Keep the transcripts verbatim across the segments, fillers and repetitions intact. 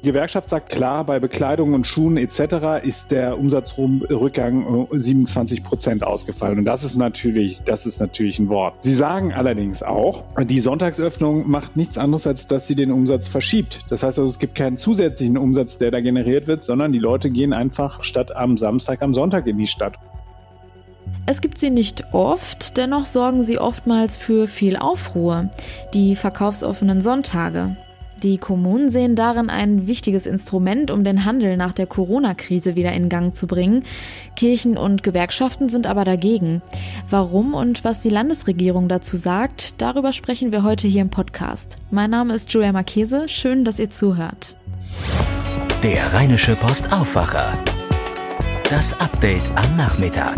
Die Gewerkschaft sagt klar, bei Bekleidung und Schuhen et cetera ist der Umsatzrückgang siebenundzwanzig Prozent ausgefallen. Und das ist natürlich, das ist natürlich ein Wort. Sie sagen allerdings auch, die Sonntagsöffnung macht nichts anderes, als dass sie den Umsatz verschiebt. Das heißt also, es gibt keinen zusätzlichen Umsatz, der da generiert wird, sondern die Leute gehen einfach statt am Samstag am Sonntag in die Stadt. Es gibt sie nicht oft, dennoch sorgen sie oftmals für viel Aufruhr. Die verkaufsoffenen Sonntage. Die Kommunen sehen darin ein wichtiges Instrument, um den Handel nach der Corona-Krise wieder in Gang zu bringen. Kirchen und Gewerkschaften sind aber dagegen. Warum und was die Landesregierung dazu sagt, darüber sprechen wir heute hier im Podcast. Mein Name ist Julia Marchese, schön, dass ihr zuhört. Der Rheinische Post Aufwacher. Das Update am Nachmittag.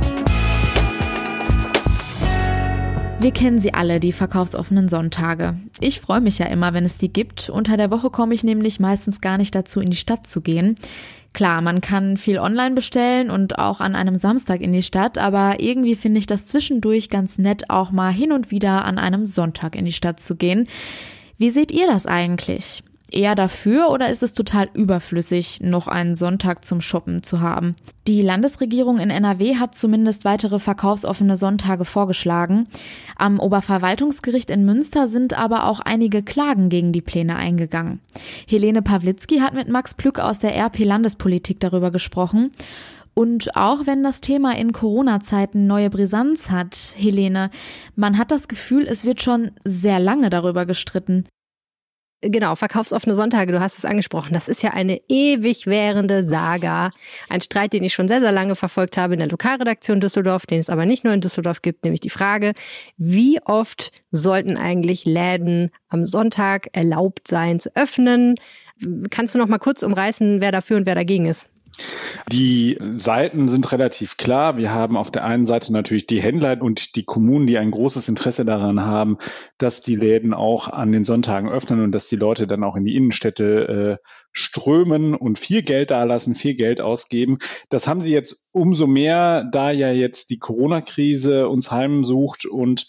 Wir kennen sie alle, die verkaufsoffenen Sonntage. Ich freue mich ja immer, wenn es die gibt. Unter der Woche komme ich nämlich meistens gar nicht dazu, in die Stadt zu gehen. Klar, man kann viel online bestellen und auch an einem Samstag in die Stadt, aber irgendwie finde ich das zwischendurch ganz nett, auch mal hin und wieder an einem Sonntag in die Stadt zu gehen. Wie seht ihr das eigentlich? Eher dafür oder ist es total überflüssig, noch einen Sonntag zum Shoppen zu haben? Die Landesregierung in N R W hat zumindest weitere verkaufsoffene Sonntage vorgeschlagen. Am Oberverwaltungsgericht in Münster sind aber auch einige Klagen gegen die Pläne eingegangen. Helene Pawlitzki hat mit Max Plück aus der R P Landespolitik darüber gesprochen. Und auch wenn das Thema in Corona-Zeiten neue Brisanz hat, Helene, man hat das Gefühl, es wird schon sehr lange darüber gestritten. Genau, verkaufsoffene Sonntage, du hast es angesprochen. Das ist ja eine ewig währende Saga. Ein Streit, den ich schon sehr, sehr lange verfolgt habe in der Lokalredaktion Düsseldorf, den es aber nicht nur in Düsseldorf gibt, nämlich die Frage, wie oft sollten eigentlich Läden am Sonntag erlaubt sein zu öffnen? Kannst du noch mal kurz umreißen, wer dafür und wer dagegen ist? Die Seiten sind relativ klar. Wir haben auf der einen Seite natürlich die Händler und die Kommunen, die ein großes Interesse daran haben, dass die Läden auch an den Sonntagen öffnen und dass die Leute dann auch in die Innenstädte äh, strömen und viel Geld dalassen, viel Geld ausgeben. Das haben sie jetzt umso mehr, da ja jetzt die Corona-Krise uns heimsucht und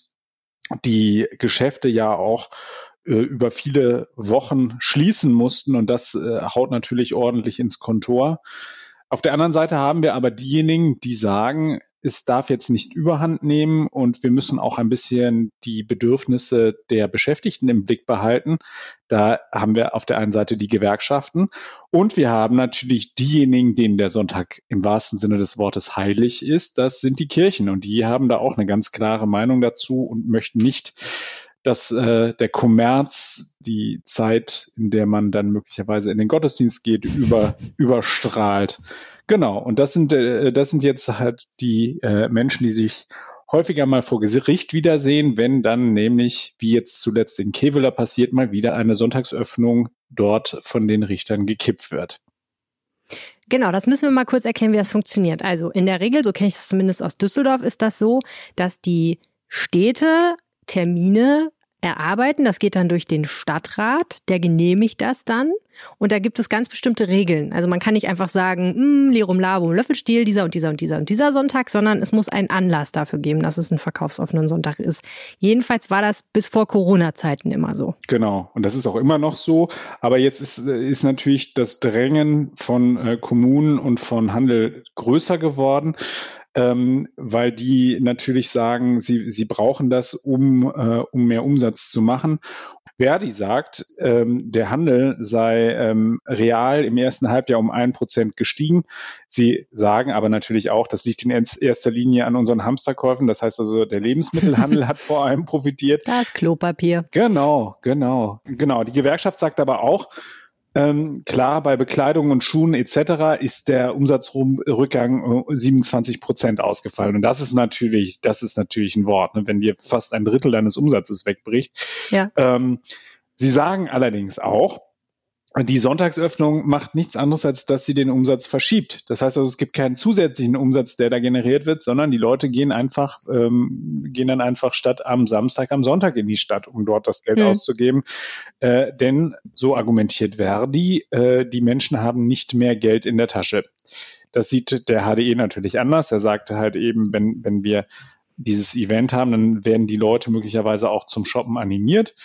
die Geschäfte ja auch über viele Wochen schließen mussten und das äh, haut natürlich ordentlich ins Kontor. Auf der anderen Seite haben wir aber diejenigen, die sagen, es darf jetzt nicht überhand nehmen und wir müssen auch ein bisschen die Bedürfnisse der Beschäftigten im Blick behalten. Da haben wir auf der einen Seite die Gewerkschaften und wir haben natürlich diejenigen, denen der Sonntag im wahrsten Sinne des Wortes heilig ist. Das sind die Kirchen und die haben da auch eine ganz klare Meinung dazu und möchten nicht, dass äh, der Kommerz die Zeit, in der man dann möglicherweise in den Gottesdienst geht, über, überstrahlt. Genau, und das sind äh, das sind jetzt halt die äh, Menschen, die sich häufiger mal vor Gericht wiedersehen, wenn dann nämlich, wie jetzt zuletzt in Kevela passiert, mal wieder eine Sonntagsöffnung dort von den Richtern gekippt wird. Genau, das müssen wir mal kurz erklären, wie das funktioniert. Also in der Regel, so kenne ich es zumindest aus Düsseldorf, ist das so, dass die Städte Termine erarbeiten. Das geht dann durch den Stadtrat, der genehmigt das dann. Und da gibt es ganz bestimmte Regeln. Also man kann nicht einfach sagen, Lirum Larum, Löffelstiel, dieser und dieser und dieser und dieser Sonntag, sondern es muss einen Anlass dafür geben, dass es ein verkaufsoffenen Sonntag ist. Jedenfalls war das bis vor Corona-Zeiten immer so. Genau, und das ist auch immer noch so. Aber jetzt ist, ist natürlich das Drängen von äh, Kommunen und von Handel größer geworden. Ähm, weil die natürlich sagen, sie, sie brauchen das, um, äh, um mehr Umsatz zu machen. Verdi sagt, ähm, der Handel sei ähm, real im ersten Halbjahr um ein Prozent gestiegen. Sie sagen aber natürlich auch, das liegt in erster Linie an unseren Hamsterkäufen. Das heißt also, der Lebensmittelhandel hat vor allem profitiert. Das Klopapier. Genau, genau, genau. Die Gewerkschaft sagt aber auch, Ähm, klar, bei Bekleidung und Schuhen et cetera ist der Umsatzrückgang siebenundzwanzig Prozent ausgefallen. Und das ist natürlich, das ist natürlich ein Wort, ne, wenn dir fast ein Drittel deines Umsatzes wegbricht. Ja. Ähm, Sie sagen allerdings auch, die Sonntagsöffnung macht nichts anderes, als dass sie den Umsatz verschiebt. Das heißt also, es gibt keinen zusätzlichen Umsatz, der da generiert wird, sondern die Leute gehen einfach, ähm, gehen dann einfach statt am Samstag am Sonntag in die Stadt, um dort das Geld mhm. auszugeben. Äh, denn, so argumentiert Verdi, äh, die Menschen haben nicht mehr Geld in der Tasche. Das sieht der H D E natürlich anders. Er sagte halt eben, wenn, wenn wir dieses Event haben, dann werden die Leute möglicherweise auch zum Shoppen animiert.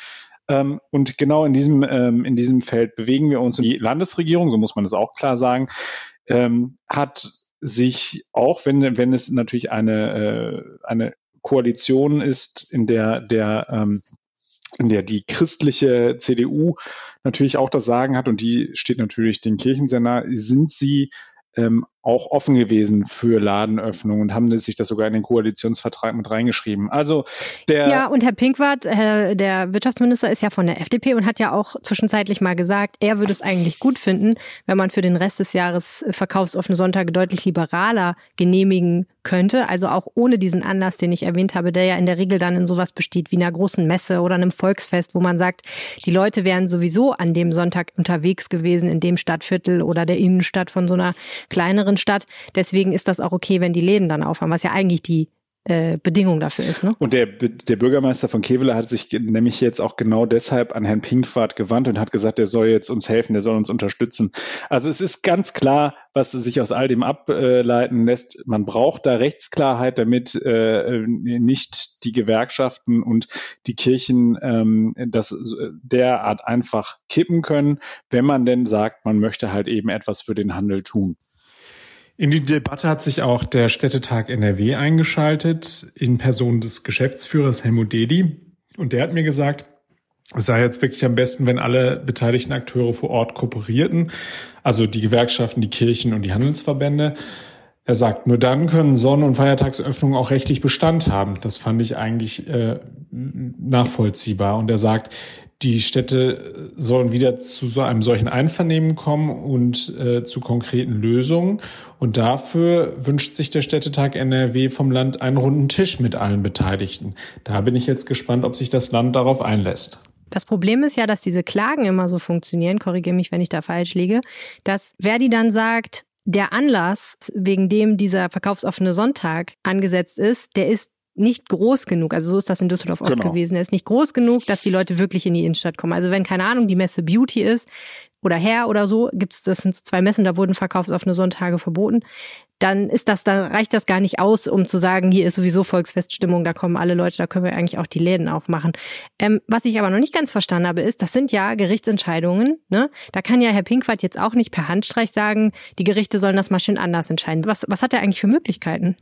Ähm, und genau in diesem, ähm, in diesem Feld bewegen wir uns. Und die Landesregierung, so muss man das auch klar sagen, ähm, hat sich auch, wenn, wenn es natürlich eine, äh, eine Koalition ist, in der, der, ähm, in der die christliche C D U natürlich auch das Sagen hat und die steht natürlich den Kirchen sehr nah, sind sie ähm, auch offen gewesen für Ladenöffnung und haben sich das sogar in den Koalitionsvertrag mit reingeschrieben. Also der Ja, und Herr Pinkwart, äh, der Wirtschaftsminister, ist ja von der F D P und hat ja auch zwischenzeitlich mal gesagt, er würde es eigentlich gut finden, wenn man für den Rest des Jahres verkaufsoffene Sonntage deutlich liberaler genehmigen könnte, also auch ohne diesen Anlass, den ich erwähnt habe, der ja in der Regel dann in sowas besteht wie einer großen Messe oder einem Volksfest, wo man sagt, die Leute wären sowieso an dem Sonntag unterwegs gewesen in dem Stadtviertel oder der Innenstadt von so einer kleineren Stadt. Deswegen ist das auch okay, wenn die Läden dann aufhaben, was ja eigentlich die äh, Bedingung dafür ist. Ne? Und der, der Bürgermeister von Kevela hat sich nämlich jetzt auch genau deshalb an Herrn Pinkwart gewandt und hat gesagt, der soll jetzt uns helfen, der soll uns unterstützen. Also es ist ganz klar, was sich aus all dem ableiten lässt. Man braucht da Rechtsklarheit, damit äh, nicht die Gewerkschaften und die Kirchen ähm, das derart einfach kippen können, wenn man denn sagt, man möchte halt eben etwas für den Handel tun. In die Debatte hat sich auch der Städtetag N R W eingeschaltet, in Person des Geschäftsführers Helmut Deli. Und der hat mir gesagt, es sei jetzt wirklich am besten, wenn alle beteiligten Akteure vor Ort kooperierten, also die Gewerkschaften, die Kirchen und die Handelsverbände. Er sagt, nur dann können Sonn- und Feiertagsöffnungen auch rechtlich Bestand haben. Das fand ich eigentlich äh, nachvollziehbar. Und er sagt, die Städte sollen wieder zu so einem solchen Einvernehmen kommen und äh, zu konkreten Lösungen. Und dafür wünscht sich der Städtetag N R W vom Land einen runden Tisch mit allen Beteiligten. Da bin ich jetzt gespannt, ob sich das Land darauf einlässt. Das Problem ist ja, dass diese Klagen immer so funktionieren, korrigiere mich, wenn ich da falsch liege, dass Verdi dann sagt, der Anlass, wegen dem dieser verkaufsoffene Sonntag angesetzt ist, der ist nicht groß genug, also so ist das in Düsseldorf oft genau. gewesen, er ist nicht groß genug, dass die Leute wirklich in die Innenstadt kommen. Also wenn, keine Ahnung, die Messe Beauty ist oder Hair oder so, gibt's, das sind so zwei Messen, da wurden verkaufsoffene Sonntage verboten, dann ist das, dann reicht das gar nicht aus, um zu sagen, hier ist sowieso Volksfeststimmung, da kommen alle Leute, da können wir eigentlich auch die Läden aufmachen. Ähm, was ich aber noch nicht ganz verstanden habe, ist, das sind ja Gerichtsentscheidungen, ne? Da kann ja Herr Pinkwart jetzt auch nicht per Handstreich sagen, die Gerichte sollen das mal schön anders entscheiden. Was, was hat er eigentlich für Möglichkeiten?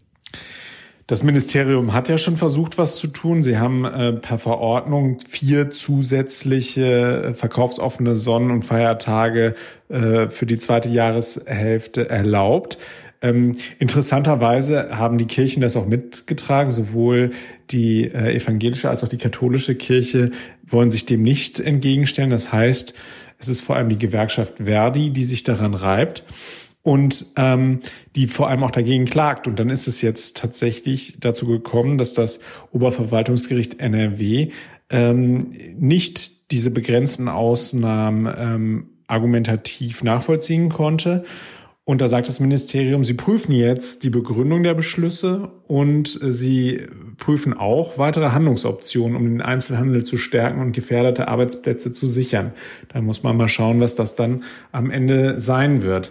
Das Ministerium hat ja schon versucht, was zu tun. Sie haben äh, per Verordnung vier zusätzliche verkaufsoffene Sonn- und Feiertage äh, für die zweite Jahreshälfte erlaubt. Ähm, interessanterweise haben die Kirchen das auch mitgetragen. Sowohl die äh, evangelische als auch die katholische Kirche wollen sich dem nicht entgegenstellen. Das heißt, es ist vor allem die Gewerkschaft Verdi, die sich daran reibt. Und ähm, die vor allem auch dagegen klagt. Und dann ist es jetzt tatsächlich dazu gekommen, dass das Oberverwaltungsgericht N R W ähm, nicht diese begrenzten Ausnahmen ähm, argumentativ nachvollziehen konnte. Und da sagt das Ministerium, sie prüfen jetzt die Begründung der Beschlüsse und äh, sie prüfen auch weitere Handlungsoptionen, um den Einzelhandel zu stärken und gefährdete Arbeitsplätze zu sichern. Da muss man mal schauen, was das dann am Ende sein wird.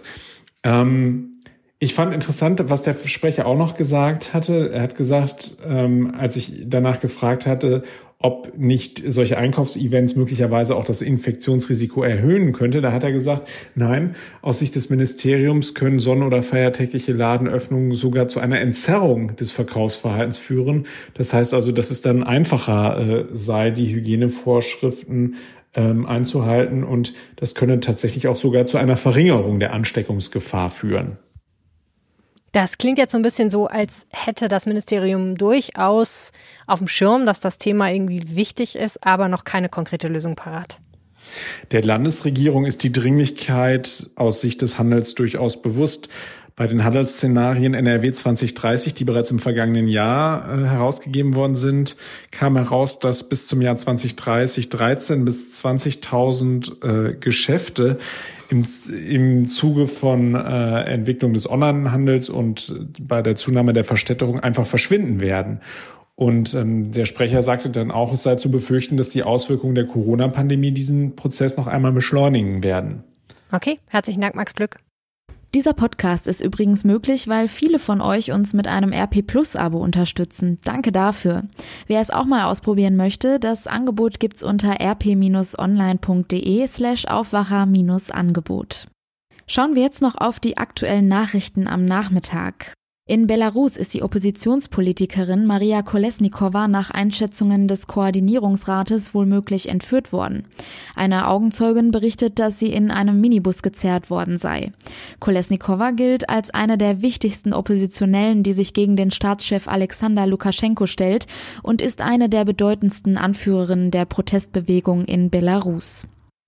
Ähm, ich fand interessant, was der Sprecher auch noch gesagt hatte. Er hat gesagt, ähm, als ich danach gefragt hatte, ob nicht solche Einkaufsevents möglicherweise auch das Infektionsrisiko erhöhen könnte, da hat er gesagt, nein, aus Sicht des Ministeriums können sonn- oder feiertägliche Ladenöffnungen sogar zu einer Entzerrung des Verkaufsverhaltens führen. Das heißt also, dass es dann einfacher äh, sei, die Hygienevorschriften ähm, einzuhalten, und das könne tatsächlich auch sogar zu einer Verringerung der Ansteckungsgefahr führen. Das klingt jetzt so ein bisschen so, als hätte das Ministerium durchaus auf dem Schirm, dass das Thema irgendwie wichtig ist, aber noch keine konkrete Lösung parat. Der Landesregierung ist die Dringlichkeit aus Sicht des Handels durchaus bewusst. Bei den Handelsszenarien N R W zwanzig dreißig, die bereits im vergangenen Jahr äh, herausgegeben worden sind, kam heraus, dass bis zum Jahr zwanzig dreißig dreizehn bis zwanzigtausend äh, Geschäfte im, im Zuge von äh, Entwicklung des Onlinehandels und bei der Zunahme der Verstädterung einfach verschwinden werden. Und ähm, der Sprecher sagte dann auch, es sei zu befürchten, dass die Auswirkungen der Corona-Pandemie diesen Prozess noch einmal beschleunigen werden. Okay, herzlichen Dank, Max Plück. Dieser Podcast ist übrigens möglich, weil viele von euch uns mit einem R P Plus Abo unterstützen. Danke dafür. Wer es auch mal ausprobieren möchte, das Angebot gibt's unter rp-online.de slash Aufwacher-Angebot. Schauen wir jetzt noch auf die aktuellen Nachrichten am Nachmittag. In Belarus ist die Oppositionspolitikerin Maria Kolesnikova nach Einschätzungen des Koordinierungsrates womöglich entführt worden. Eine Augenzeugin berichtet, dass sie in einem Minibus gezerrt worden sei. Kolesnikova gilt als eine der wichtigsten Oppositionellen, die sich gegen den Staatschef Alexander Lukaschenko stellt und ist eine der bedeutendsten Anführerinnen der Protestbewegung in Belarus.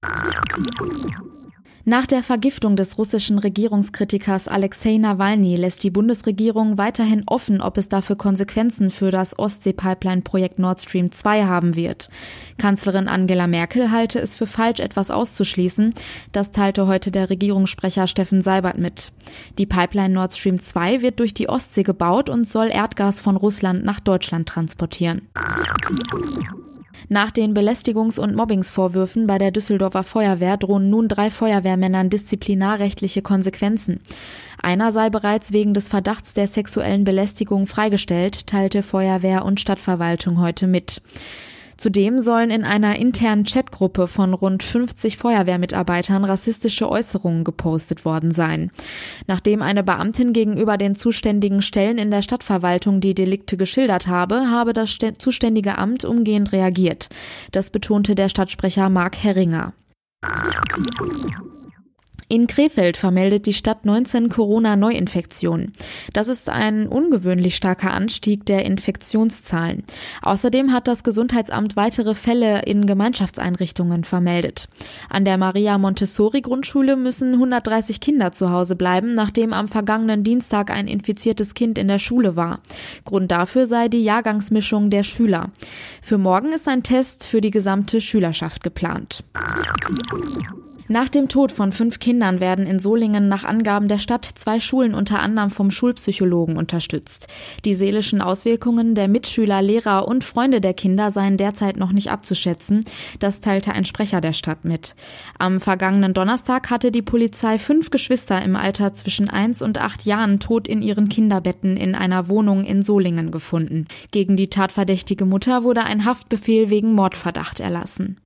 Nach der Vergiftung des russischen Regierungskritikers Alexei Nawalny lässt die Bundesregierung weiterhin offen, ob es dafür Konsequenzen für das Ostsee-Pipeline-Projekt Nord Stream zwei haben wird. Kanzlerin Angela Merkel halte es für falsch, etwas auszuschließen. Das teilte heute der Regierungssprecher Steffen Seibert mit. Die Pipeline Nord Stream zwei wird durch die Ostsee gebaut und soll Erdgas von Russland nach Deutschland transportieren. Nach den Belästigungs- und Mobbingsvorwürfen bei der Düsseldorfer Feuerwehr drohen nun drei Feuerwehrmännern disziplinarrechtliche Konsequenzen. Einer sei bereits wegen des Verdachts der sexuellen Belästigung freigestellt, teilte Feuerwehr und Stadtverwaltung heute mit. Zudem sollen in einer internen Chatgruppe von rund fünfzig Feuerwehrmitarbeitern rassistische Äußerungen gepostet worden sein. Nachdem eine Beamtin gegenüber den zuständigen Stellen in der Stadtverwaltung die Delikte geschildert habe, habe das zuständige Amt umgehend reagiert. Das betonte der Stadtsprecher Marc Herringer. In Krefeld vermeldet die Stadt neunzehn Corona-Neuinfektionen. Das ist ein ungewöhnlich starker Anstieg der Infektionszahlen. Außerdem hat das Gesundheitsamt weitere Fälle in Gemeinschaftseinrichtungen vermeldet. An der Maria-Montessori-Grundschule müssen hundertdreißig Kinder zu Hause bleiben, nachdem am vergangenen Dienstag ein infiziertes Kind in der Schule war. Grund dafür sei die Jahrgangsmischung der Schüler. Für morgen ist ein Test für die gesamte Schülerschaft geplant. Nach dem Tod von fünf Kindern werden in Solingen nach Angaben der Stadt zwei Schulen unter anderem vom Schulpsychologen unterstützt. Die seelischen Auswirkungen der Mitschüler, Lehrer und Freunde der Kinder seien derzeit noch nicht abzuschätzen. Das teilte ein Sprecher der Stadt mit. Am vergangenen Donnerstag hatte die Polizei fünf Geschwister im Alter zwischen eins und acht Jahren tot in ihren Kinderbetten in einer Wohnung in Solingen gefunden. Gegen die tatverdächtige Mutter wurde ein Haftbefehl wegen Mordverdacht erlassen.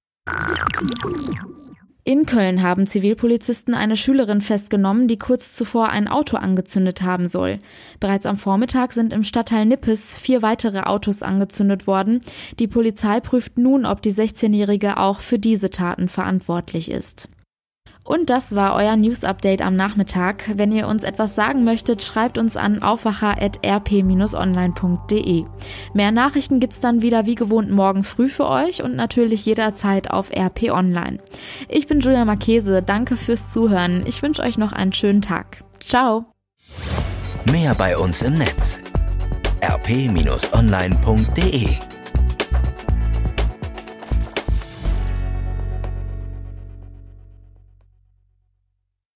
In Köln haben Zivilpolizisten eine Schülerin festgenommen, die kurz zuvor ein Auto angezündet haben soll. Bereits am Vormittag sind im Stadtteil Nippes vier weitere Autos angezündet worden. Die Polizei prüft nun, ob die sechzehnjährige auch für diese Taten verantwortlich ist. Und das war euer News-Update am Nachmittag. Wenn ihr uns etwas sagen möchtet, schreibt uns an aufwacher at r p Bindestrich online punkt d e. Mehr Nachrichten gibt's dann wieder wie gewohnt morgen früh für euch und natürlich jederzeit auf R P Online. Ich bin Julia Marchese, danke fürs Zuhören. Ich wünsche euch noch einen schönen Tag. Ciao! Mehr bei uns im Netz. r p Bindestrich online punkt d e